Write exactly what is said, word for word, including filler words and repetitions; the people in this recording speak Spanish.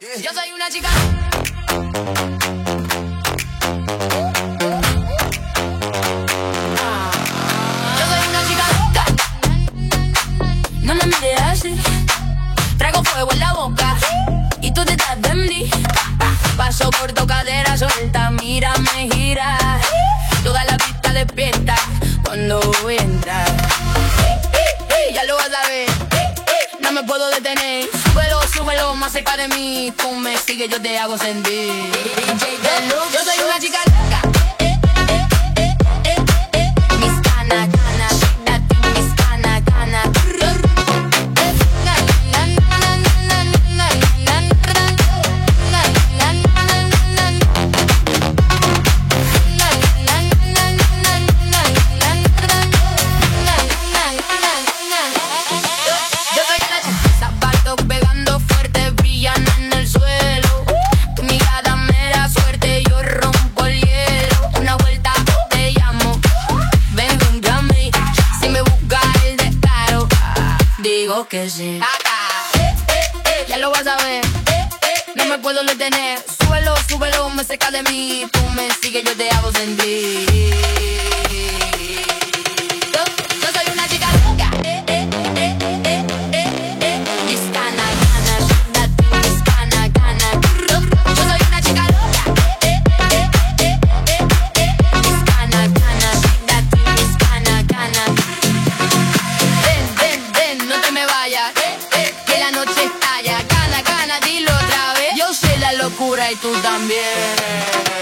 Yo soy una chica. Yo soy una chica loca. No me mires así. Traigo fuego en la boca y tú te estás de mí. Paso por tu cadera suelta, mírame gira. Toda la pista despierta cuando voy a entrar. Ya lo vas a ver, no me puedo detener. Súbelo, súbelo más cerca de mí. Tú me sigues, yo te hago sentir. Yo soy una chica loca. Mis canas, canas, mis canas, canas. Que sí. Acá, eh, eh, eh, ya lo vas a ver. Eh, eh, no me puedo detener. Súbelo, súbelo, me cerca de mí. Tú me sigues, yo te hago sentir. Yo, yo soy una chica loca. Eh, eh, eh, eh, eh, eh, eh. Mis canas, canas, mis canas, canas. Yo soy una chica loca. Eh, eh, eh, eh, eh, eh. Mis canas, canas, mis canas, canas. Ven, ven, ven, no te me vayas, eh, eh, que la noche estalla. Cana, cana, dilo otra vez. Yo sé la locura y tú también.